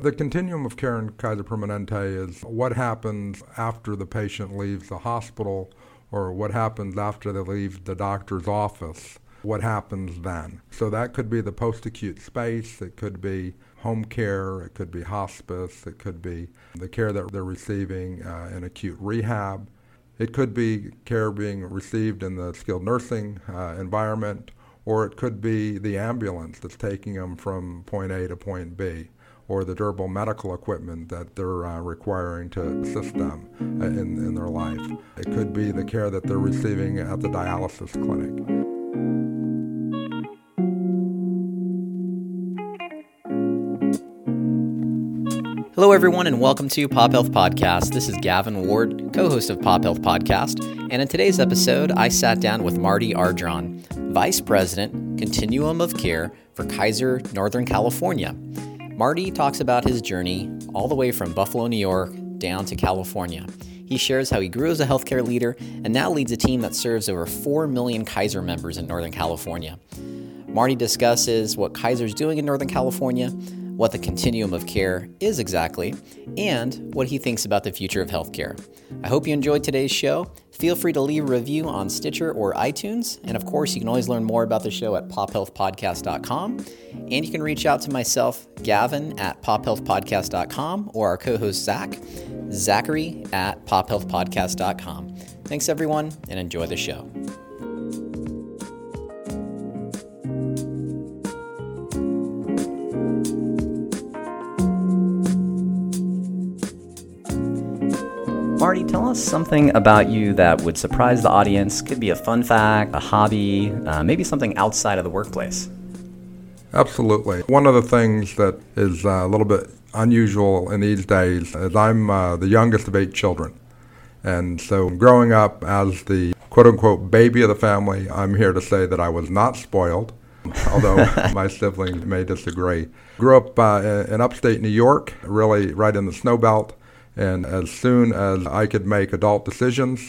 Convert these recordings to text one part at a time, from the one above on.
The continuum of care in Kaiser Permanente is what happens after the patient leaves the hospital or what happens after they leave the doctor's office. What happens then? So that could be the post-acute space, it could be home care, it could be hospice, it could be the care that they're receiving in acute rehab. It could be care being received in the skilled nursing environment, or it could be the ambulance that's taking them from point A to point B, or the durable medical equipment that they're requiring to assist them in their life. It could be the care that they're receiving at the dialysis clinic. Hello, everyone, and welcome to Pop Health Podcast. This is Gavin Ward, co-host of Pop Health Podcast, and in today's episode, I sat down with Marty Ardron, Vice President, Continuum of Care for Kaiser Northern California. Marty talks about his journey all the way from Buffalo, New York, down to California. He shares how he grew as a healthcare leader and now leads a team that serves over 4 million Kaiser members in Northern California. Marty discusses what Kaiser's doing in Northern California, what the continuum of care is exactly, and what he thinks about the future of healthcare. I hope you enjoyed today's show. Feel free to leave a review on Stitcher or iTunes, and of course, you can always learn more about the show at pophealthpodcast.com, and you can reach out to myself, Gavin, at pophealthpodcast.com, or our co-host, Zachary, at pophealthpodcast.com. Thanks, everyone, and enjoy the show. Marty, tell us something about you that would surprise the audience. Could be a fun fact, a hobby, maybe something outside of the workplace. Absolutely. One of the things that is a little bit unusual in these days is I'm the youngest of 8 children. And so growing up as the quote-unquote baby of the family, I'm here to say that I was not spoiled, although my siblings may disagree. Grew up in upstate New York, really right in the snow belt. And as soon as I could make adult decisions,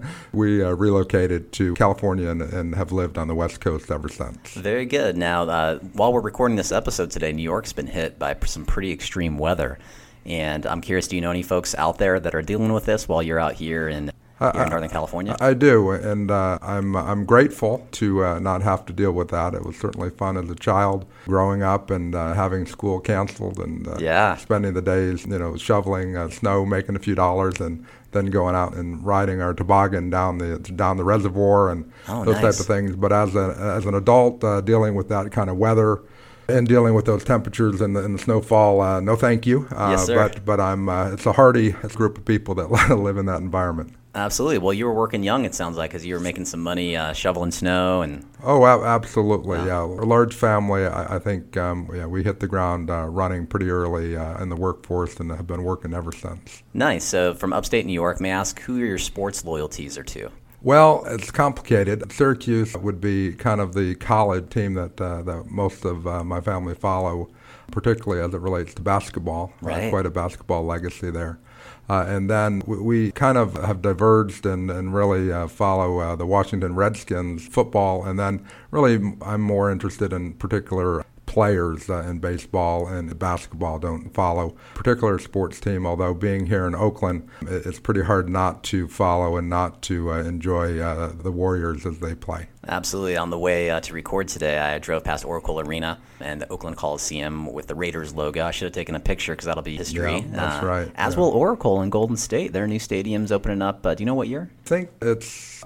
we relocated to California and have lived on the West Coast ever since. Very good. Now, while we're recording this episode today, New York's been hit by some pretty extreme weather. And I'm curious, do you know any folks out there that are dealing with this while you're out here in Northern California? I do, and I'm grateful to not have to deal with that. It was certainly fun as a child growing up and having school canceled and spending the days, shoveling snow, making a few dollars, and then going out and riding our toboggan down the reservoir and those type of things. But as an adult, dealing with that kind of weather and dealing with those temperatures and the snowfall, no thank you. Yes, sir. But it's a hardy group of people that live in that environment. Absolutely. Well, you were working young, it sounds like, because you were making some money shoveling snow. Oh, absolutely, yeah. A large family. I think, we hit the ground running pretty early in the workforce and have been working ever since. Nice. So from upstate New York, may I ask who your sports loyalties are to? Well, it's complicated. Syracuse would be kind of the college team that most of my family follow, particularly as it relates to basketball. Right. Quite a basketball legacy there. And then we kind of have diverged and really follow the Washington Redskins football. And then really I'm more interested in particular players in baseball and basketball. Don't follow a particular sports team, although being here in Oakland, it's pretty hard not to follow and not to enjoy the Warriors as they play. Absolutely. On the way to record today, I drove past Oracle Arena and the Oakland Coliseum with the Raiders logo. I should have taken a picture because that'll be history. Yeah, that's right. As will Oracle in Golden State. Their new stadium's opening up. Do you know what year? I think it's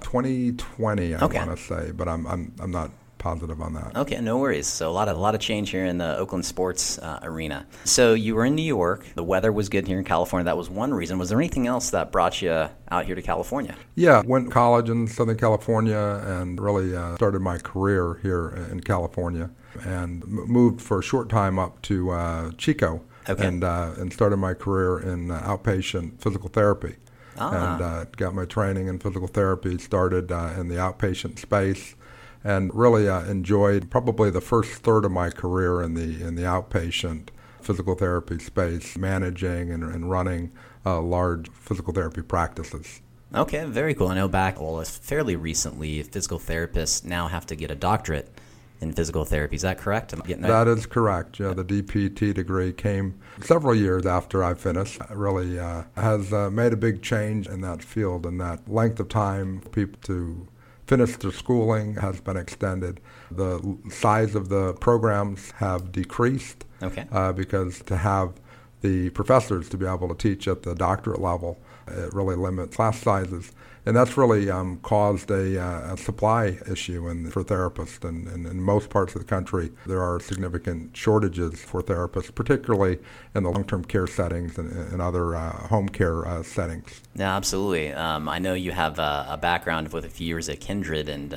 2020, I want to say, but I'm not positive on that. Okay, no worries. So a lot of change here in the Oakland sports arena. So you were in New York. The weather was good here in California. That was one reason. Was there anything else that brought you out here to California? Yeah, went to college in Southern California and really started my career here in California and moved for a short time up to Chico. Okay. And started my career in outpatient physical therapy. And got my training in physical therapy, started in the outpatient space. And really enjoyed probably the first third of my career in the outpatient physical therapy space, managing and running large physical therapy practices. Okay, very cool. I know fairly recently, physical therapists now have to get a doctorate in physical therapy. Is that correct? Am I getting That is correct. Yeah, the DPT degree came several years after I finished. It really has made a big change in that field, and that length of time for people to finish their schooling has been extended. The size of the programs have decreased because to have the professors to be able to teach at the doctorate level, it really limits class sizes. And that's really caused a supply issue for therapists. And in most parts of the country, there are significant shortages for therapists, particularly in the long-term care settings and other home care settings. Yeah, absolutely. I know you have a background with a few years at Kindred, and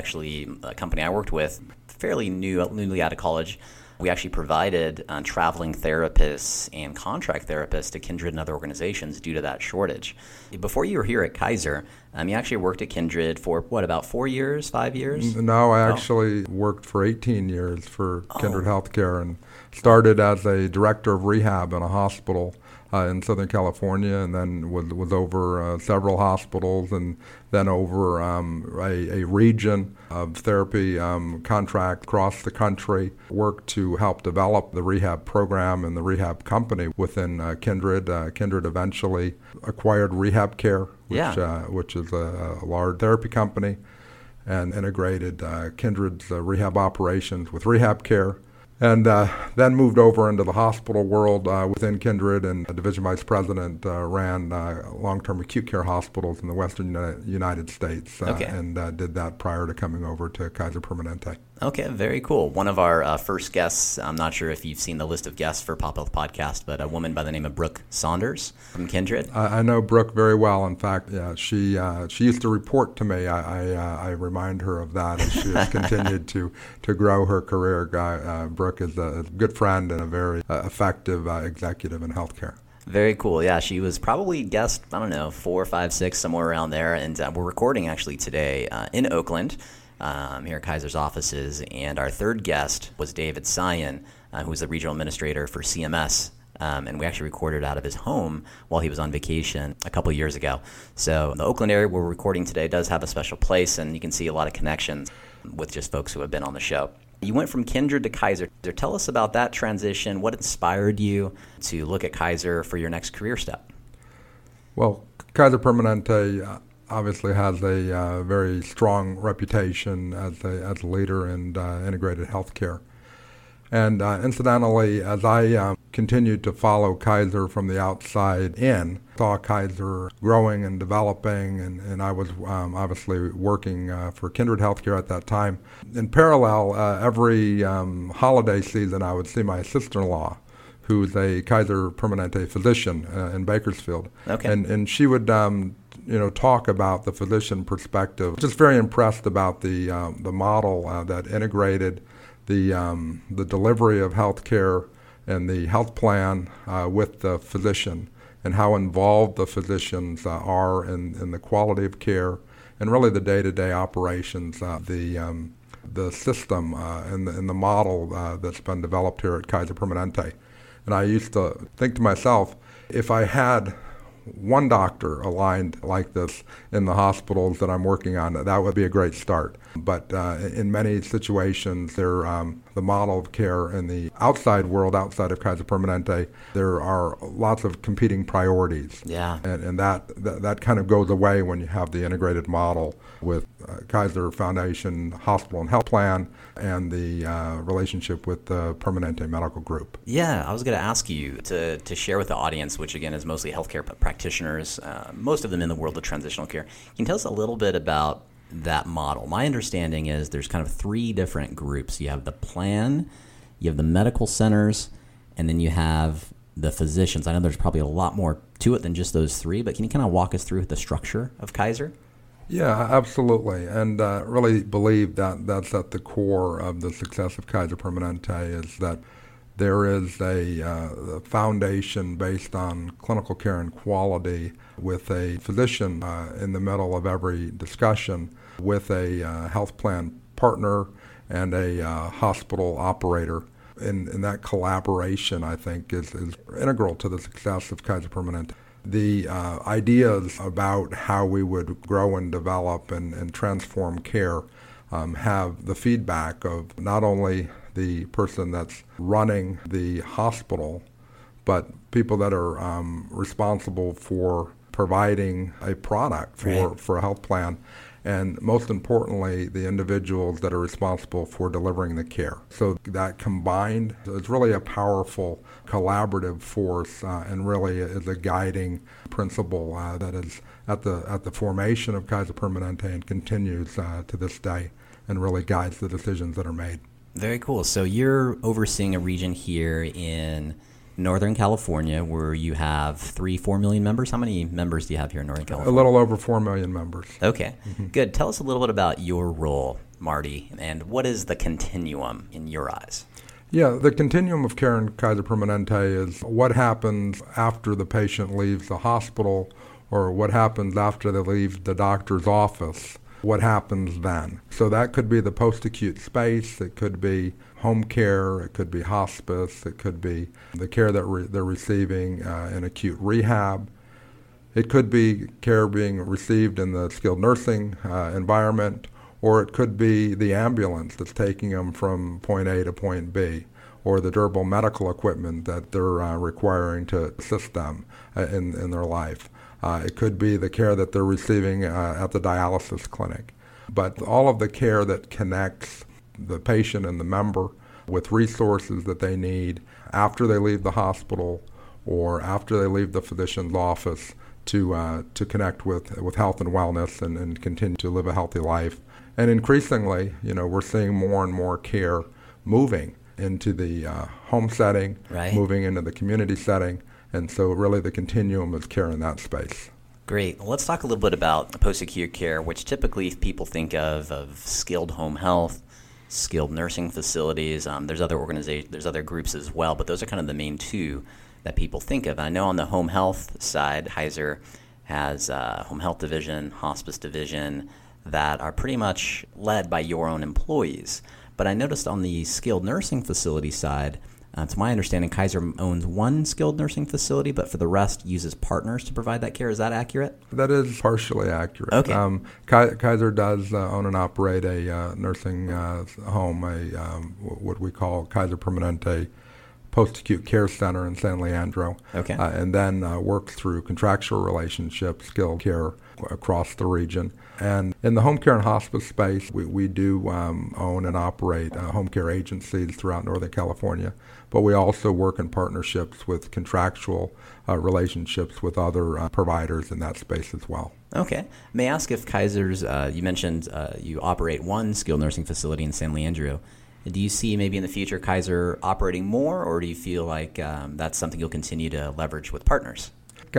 a company I worked with, fairly newly out of college, we actually provided traveling therapists and contract therapists to Kindred and other organizations due to that shortage. Before you were here at Kaiser, you actually worked at Kindred for, about 4 years, 5 years? No, I actually worked for 18 years for Kindred Healthcare and started as a director of rehab in a hospital in Southern California, and then was over several hospitals, and then over a region of therapy contract across the country. Worked to help develop the rehab program and the rehab company within Kindred. Kindred eventually acquired Rehab Care, which is a large therapy company, and integrated Kindred's rehab operations with Rehab Care. And then moved over into the hospital world within Kindred, and division vice president ran long-term acute care hospitals in the western United States, and did that prior to coming over to Kaiser Permanente. Okay, very cool. One of our first guests, I'm not sure if you've seen the list of guests for Pop Health Podcast, but a woman by the name of Brooke Saunders from Kindred. I know Brooke very well. In fact, she used to report to me. I remind her of that as she has continued to grow her career. Brooke is a good friend and a very effective executive in healthcare. Very cool. Yeah, she was probably guest, 4, 5, 6, somewhere around there. And we're recording actually today in Oakland, here at Kaiser's offices. And our third guest was David Sion, who was the regional administrator for CMS. And we actually recorded out of his home while he was on vacation a couple years ago. So the Oakland area we're recording today does have a special place, and you can see a lot of connections with just folks who have been on the show. You went from Kindred to Kaiser. Tell us about that transition. What inspired you to look at Kaiser for your next career step? Well, Kaiser Permanente obviously has a very strong reputation as a leader in integrated healthcare. And incidentally, as I continued to follow Kaiser from the outside in, saw Kaiser growing and developing, and I was obviously working for Kindred Healthcare at that time. In parallel, every holiday season I would see my sister-in-law, who's a Kaiser Permanente physician in Bakersfield. Okay. And she would talk about the physician perspective. Just very impressed about the model that integrated the delivery of health care and the health plan with the physician, and how involved the physicians are in the quality of care and really the day-to-day operations, the system and the model that's been developed here at Kaiser Permanente. And I used to think to myself, if I had one doctor aligned like this in the hospitals that I'm working on, that would be a great start. But in many situations, the model of care in the outside world, outside of Kaiser Permanente, there are lots of competing priorities. Yeah. And that kind of goes away when you have the integrated model with Kaiser Foundation Hospital and Health Plan and the relationship with the Permanente Medical Group. Yeah, I was going to ask you to share with the audience, which again is mostly healthcare practitioners, most of them in the world of transitional care. Can you tell us a little bit about that model? My understanding is there's kind of 3 different groups. You have the plan, you have the medical centers, and then you have the physicians. I know there's probably a lot more to it than just those 3, but can you kind of walk us through the structure of Kaiser? Yeah, absolutely, and really believe that that's at the core of the success of Kaiser Permanente, is that there is a foundation based on clinical care and quality, with a physician in the middle of every discussion, with a health plan partner and a hospital operator. And that collaboration, I think, is integral to the success of Kaiser Permanente. The ideas about how we would grow and develop and transform care have the feedback of not only the person that's running the hospital, but people that are responsible for providing a product for a health plan, and most importantly, the individuals that are responsible for delivering the care. So that combined is really a powerful collaborative force and really is a guiding principle that is at the formation of Kaiser Permanente and continues to this day and really guides the decisions that are made. Very cool. So you're overseeing a region here in Northern California where you have 3-4 million members. How many members do you have here in Northern California? A little over 4 million members. Okay, good. Tell us a little bit about your role, Marty, and what is the continuum in your eyes? Yeah, the continuum of care in Kaiser Permanente is what happens after the patient leaves the hospital or what happens after they leave the doctor's office. What happens then? So that could be the post-acute space, it could be home care, it could be hospice, it could be the care that they're receiving in acute rehab. It could be care being received in the skilled nursing environment, or it could be the ambulance that's taking them from point A to point B, or the durable medical equipment that they're requiring to assist them in their life. It could be the care that they're receiving at the dialysis clinic. But all of the care that connects the patient and the member with resources that they need after they leave the hospital or after they leave the physician's office to connect with health and wellness and continue to live a healthy life. And increasingly, we're seeing more and more care moving into the home setting, moving into the community setting. And so really the continuum is care in that space. Great. Well, let's talk a little bit about post-acute care, which typically people think of skilled home health, skilled nursing facilities. There's other organizations, there's other groups as well, but those are kind of the main two that people think of. I know on the home health side, Kaiser has a home health division, hospice division that are pretty much led by your own employees. But I noticed on the skilled nursing facility side, to my understanding, Kaiser owns one skilled nursing facility, but for the rest uses partners to provide that care. Is that accurate? That is partially accurate. Okay. Kaiser does own and operate a nursing home, what we call Kaiser Permanente Post-Acute Care Center in San Leandro. Okay. And then works through contractual relationships, skilled care across the region. And in the home care and hospice space, we do own and operate home care agencies throughout Northern California, but we also work in partnerships with contractual relationships with other providers in that space as well. Okay. May I ask if Kaiser's, you mentioned you operate one skilled nursing facility in San Leandro. Do you see maybe in the future Kaiser operating more, or do you feel like that's something you'll continue to leverage with partners?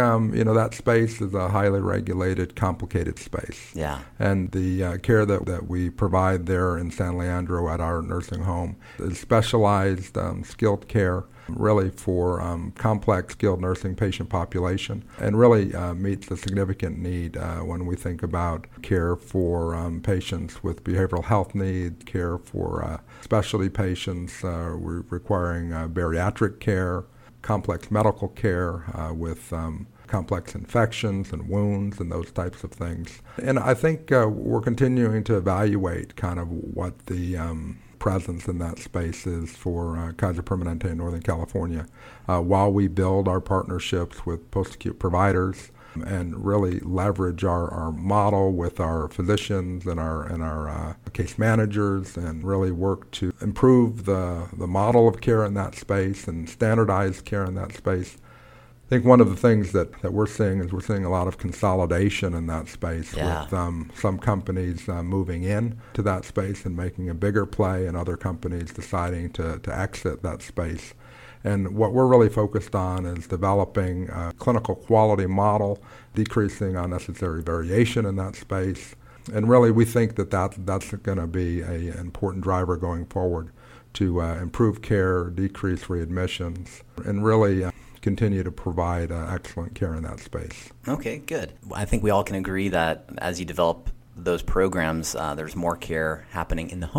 That space is a highly regulated, complicated space. Yeah. And the care that we provide there in San Leandro at our nursing home is specialized, skilled care, really for complex skilled nursing patient population, and really meets a significant need when we think about care for patients with behavioral health needs, care for specialty patients requiring bariatric care, complex medical care with complex infections and wounds and those types of things. And I think we're continuing to evaluate kind of what the presence in that space is for Kaiser Permanente in Northern California while we build our partnerships with post-acute providers and really leverage our model with our physicians and our case managers and really work to improve the model of care in that space and standardize care in that space. I think one of the things that we're seeing is we're seeing a lot of consolidation in that space with some companies moving in to that space and making a bigger play and other companies deciding to exit that space. And what we're really focused on is developing a clinical quality model, decreasing unnecessary variation in that space. And really we think that's going to be an important driver going forward to improve care, decrease readmissions, and really continue to provide excellent care in that space. Okay, good. I think we all can agree that as you develop those programs, there's more care happening in the home.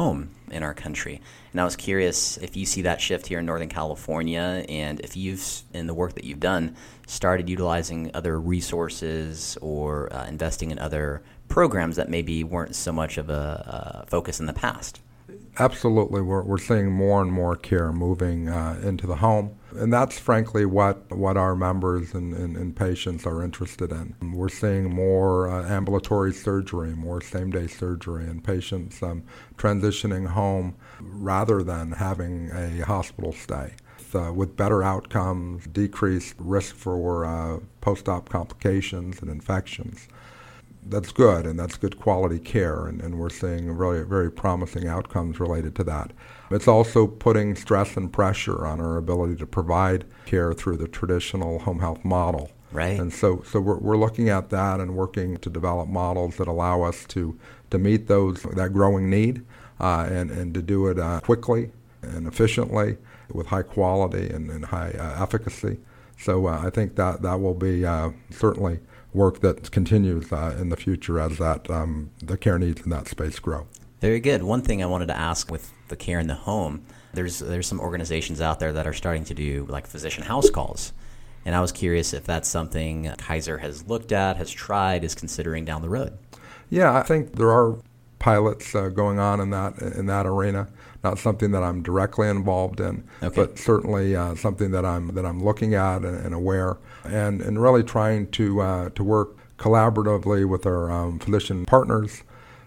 in our country. And I was curious if you see that shift here in Northern California, and if you've, in the work that you've done, started utilizing other resources or investing in other programs that maybe weren't so much of a focus in the past. Absolutely. We're seeing more and more care moving into the home. And that's frankly what our members and patients are interested in. We're seeing more ambulatory surgery, more same-day surgery, and patients transitioning home rather than having a hospital stay. With better outcomes, decreased risk for post-op complications and infections. That's good, and that's good quality care, and we're seeing really very promising outcomes related to that. It's also putting stress and pressure on our ability to provide care through the traditional home health model. Right. And so we're looking at that and working to develop models that allow us to meet that growing need and to do it quickly and efficiently with high quality and high efficacy. So I think that will be certainly work that continues in the future as the care needs in that space grow. Very good. One thing I wanted to ask with the care in the home, there's some organizations out there that are starting to do like physician house calls. And I was curious if that's something Kaiser has looked at, has tried, is considering down the road. Yeah, I think there are pilots going on in that arena. Not something that I'm directly involved in, but certainly something that I'm looking at and aware, and really trying to work collaboratively with our physician partners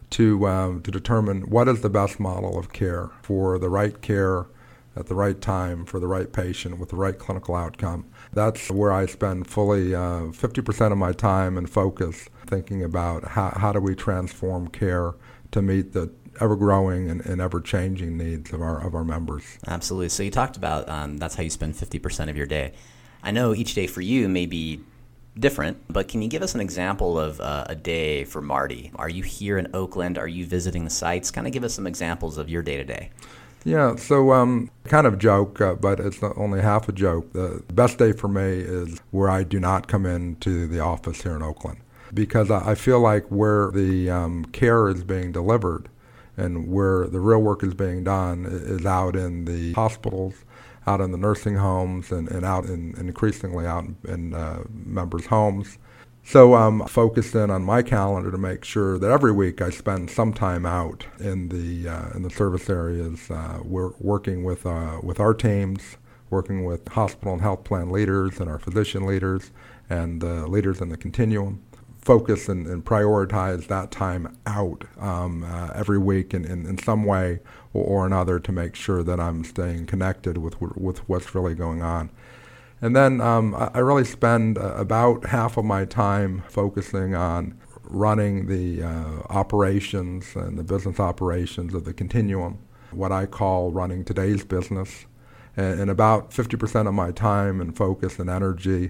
to determine what is the best model of care for the right care at the right time for the right patient with the right clinical outcome. That's where I spend fully 50% of my time and focus thinking about how do we transform care to meet the ever-growing and ever-changing needs of our members. Absolutely. So you talked about that's how you spend 50% of your day. I know each day for you may be different, but can you give us an example of a day for Marty? Are you here in Oakland? Are you visiting the sites? Kind of give us some examples of your day-to-day. Yeah, so kind of joke, but it's only half a joke. The best day for me is where I do not come into the office here in Oakland, because I feel like where the care is being delivered and where the real work is being done is out in the hospitals, out in the nursing homes, and out increasingly out in members' homes. So I'm focused in on my calendar to make sure that every week I spend some time out in the service areas. We're working with our teams, working with hospital and health plan leaders and our physician leaders and leaders in the continuum. Focus and prioritize that time out every week in some way or another to make sure that I'm staying connected with what's really going on. And then I really spend about half of my time focusing on running the operations and the business operations of the continuum, what I call running today's business, and about 50% of my time and focus and energy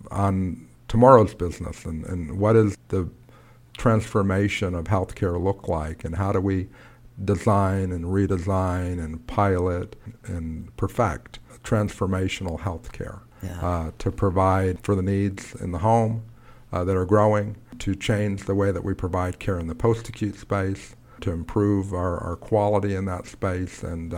on tomorrow's business and what does the transformation of healthcare look like, and how do we design and redesign and pilot and perfect transformational healthcare to provide for the needs in the home that are growing, to change the way that we provide care in the post-acute space, to improve our quality in that space. And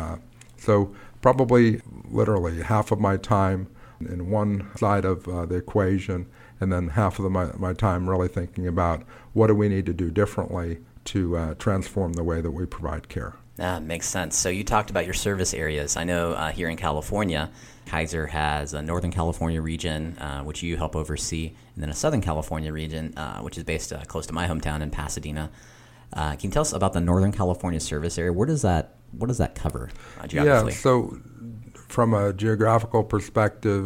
so probably literally half of my time in one side of the equation, and then half of my time really thinking about what do we need to do differently to transform the way that we provide care. Makes sense. So you talked about your service areas. I know here in California, Kaiser has a Northern California region, which you help oversee, and then a Southern California region, which is based close to my hometown in Pasadena. Can you tell us about the Northern California service area? What does that cover geographically? Yeah, so from a geographical perspective,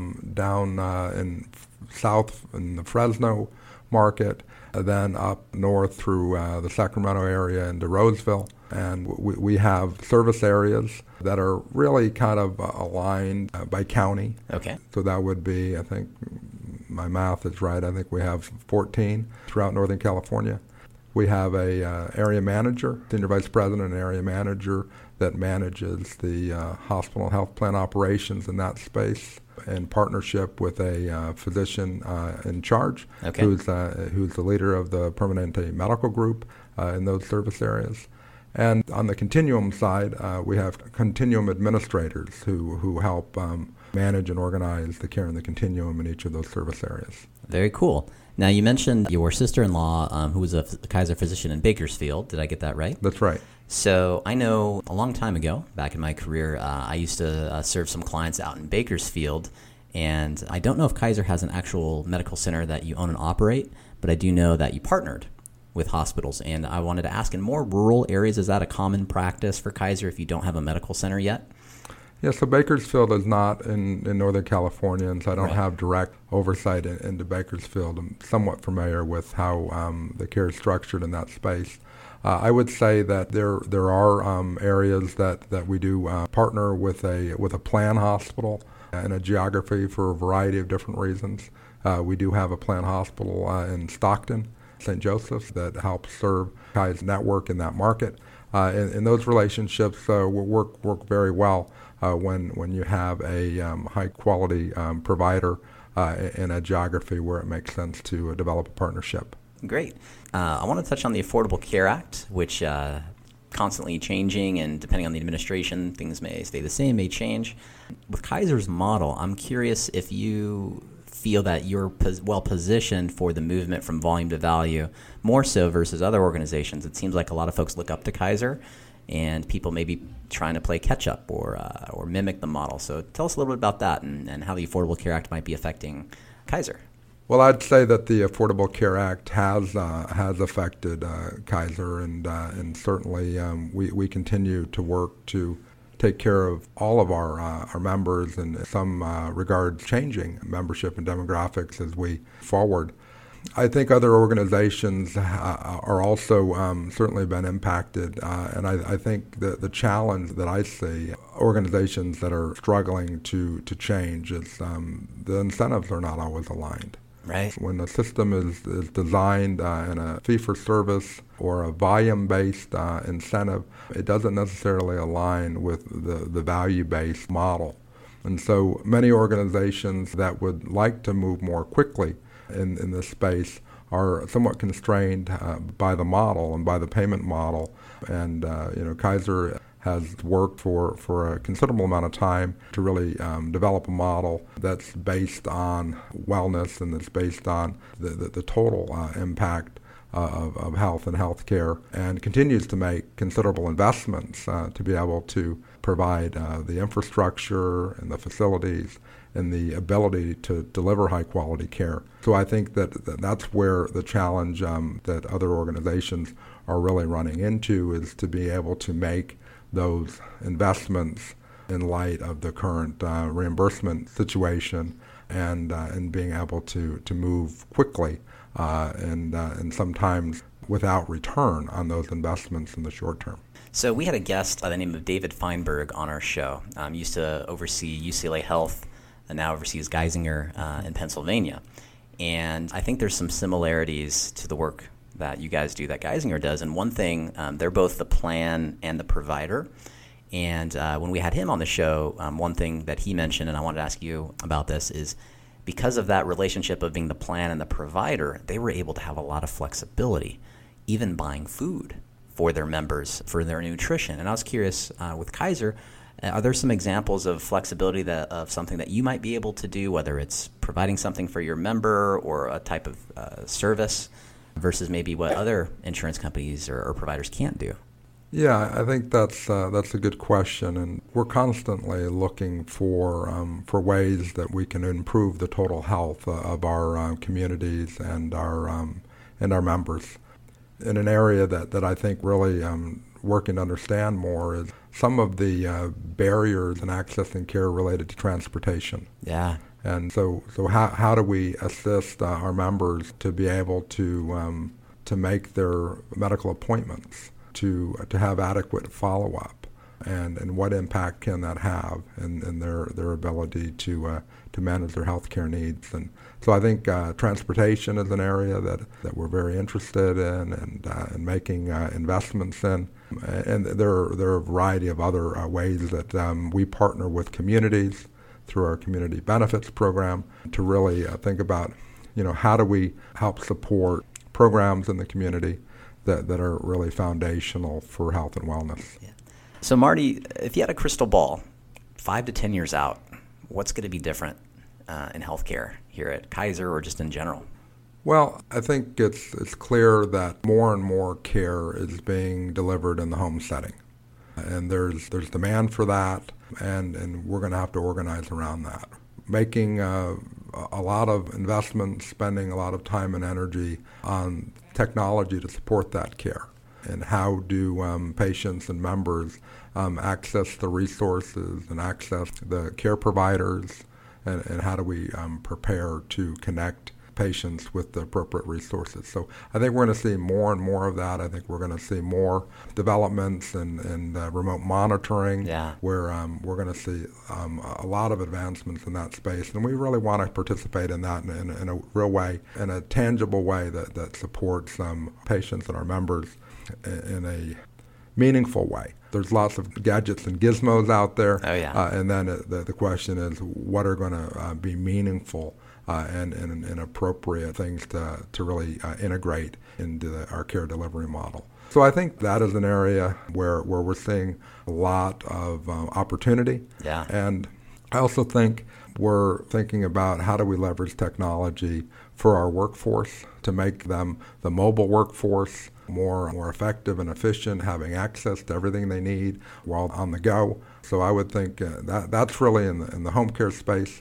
down in south in the Fresno market, then up north through the Sacramento area into Roseville. And we have service areas that are really kind of aligned by county. Okay. So that would be, I think, my math is right, I think we have 14 throughout Northern California. We have a area manager, senior vice president and area manager that manages the hospital and health plan operations in that space in partnership with a physician in charge, who's the leader of the Permanente Medical Group in those service areas. And on the continuum side, we have continuum administrators who help manage and organize the care in the continuum in each of those service areas. Very cool. Now, you mentioned your sister-in-law, who was a Kaiser physician in Bakersfield. Did I get that right? That's right. So I know a long time ago, back in my career, I used to serve some clients out in Bakersfield. And I don't know if Kaiser has an actual medical center that you own and operate, but I do know that you partnered with hospitals. And I wanted to ask, in more rural areas, is that a common practice for Kaiser if you don't have a medical center yet? Yeah, so Bakersfield is not in Northern California, and so I don't have direct oversight into Bakersfield. I'm somewhat familiar with how the care is structured in that space. I would say that there are areas that we do partner with a plan hospital in a geography for a variety of different reasons. We do have a plan hospital in Stockton, St. Joseph's, that helps serve Kai's network in that market. And those relationships work very well when you have a high-quality provider in a geography where it makes sense to develop a partnership. Great. I want to touch on the Affordable Care Act, which constantly changing, and depending on the administration, things may stay the same, may change. With Kaiser's model, I'm curious if you feel that you're well positioned for the movement from volume to value, more so versus other organizations. It seems like a lot of folks look up to Kaiser, and people may be trying to play catch up or mimic the model. So tell us a little bit about that and how the Affordable Care Act might be affecting Kaiser. Well, I'd say that the Affordable Care Act has affected Kaiser, and certainly we continue to work to take care of all of our members, and in some regards changing membership and demographics as we forward. I think other organizations are also certainly been impacted, and I think the challenge that I see organizations that are struggling to change is the incentives are not always aligned. Right. When the system is designed in a fee-for-service or a volume-based incentive, it doesn't necessarily align with the value-based model. And so many organizations that would like to move more quickly in this space are somewhat constrained by the model and by the payment model. And Kaiser has worked for a considerable amount of time to really develop a model that's based on wellness and that's based on the total impact of health and healthcare, and continues to make considerable investments to be able to provide the infrastructure and the facilities and the ability to deliver high-quality care. So I think that's where the challenge that other organizations are really running into is to be able to make those investments in light of the current reimbursement situation, and being able to move quickly and sometimes without return on those investments in the short term. So we had a guest by the name of David Feinberg on our show. Used to oversee UCLA Health, and now oversees Geisinger in Pennsylvania. And I think there's some similarities to the work that you guys do, that Geisinger does. And one thing, they're both the plan and the provider. And when we had him on the show, one thing that he mentioned, and I wanted to ask you about this, is because of that relationship of being the plan and the provider, they were able to have a lot of flexibility, even buying food for their members, for their nutrition. And I was curious, with Kaiser, are there some examples of flexibility of something that you might be able to do, whether it's providing something for your member or a type of service, versus maybe what other insurance companies or providers can't do? Yeah, I think that's a good question, and we're constantly looking for ways that we can improve the total health of our communities and our members. In an area that I think really working to understand more is some of the barriers in accessing care related to transportation. Yeah. And so how do we assist our members to be able to make their medical appointments, to have adequate follow-up, and what impact can that have in their ability to manage their health care needs? And so I think transportation is an area that we're very interested in and making investments in. And there are a variety of other ways that we partner with communities through our community benefits program to really think about, how do we help support programs in the community that are really foundational for health and wellness. Yeah. So Marty, if you had a crystal ball, 5 to 10 years out, what's going to be different in healthcare here at Kaiser or just in general? Well, I think it's clear that more and more care is being delivered in the home setting. And there's demand for that, and we're going to have to organize around that. Making a lot of investments, spending a lot of time and energy on technology to support that care. And how do patients and members access the resources and access the care providers, and how do we prepare to connect patients with the appropriate resources. So I think we're going to see more and more of that. I think we're going to see more developments in remote monitoring, where we're going to see a lot of advancements in that space. And we really want to participate in that in a real way, in a tangible way that supports patients and our members in a meaningful way. There's lots of gadgets and gizmos out there. Oh, yeah. And then the question is, what are going to be meaningful and appropriate things to really integrate into our care delivery model. So I think that is an area where we're seeing a lot of opportunity. Yeah. And I also think we're thinking about how do we leverage technology for our workforce to make them, the mobile workforce, more effective and efficient, having access to everything they need while on the go. So I would think that's really in the home care space.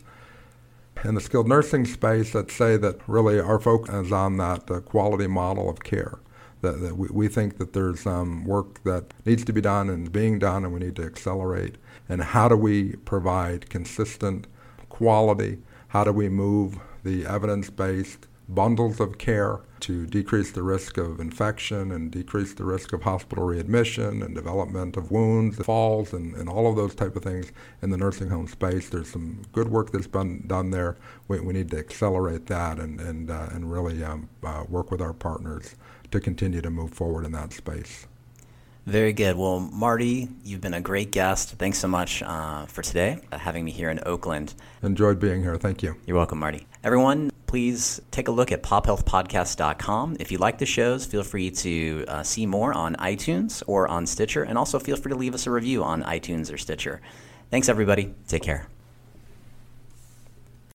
In the skilled nursing space, I'd say that really our focus is on that quality model of care. That we think that there's work that needs to be done and is being done, and we need to accelerate. And how do we provide consistent quality? How do we move the evidence-based bundles of care to decrease the risk of infection and decrease the risk of hospital readmission and development of wounds, falls, and all of those type of things in the nursing home space? There's some good work that's been done there. We need to accelerate that and really work with our partners to continue to move forward in that space. Very good. Well, Marty, you've been a great guest. Thanks so much for today, having me here in Oakland. Enjoyed being here. Thank you. You're welcome, Marty. Everyone, please take a look at pophealthpodcast.com. If you like the shows, feel free to see more on iTunes or on Stitcher, and also feel free to leave us a review on iTunes or Stitcher. Thanks, everybody. Take care.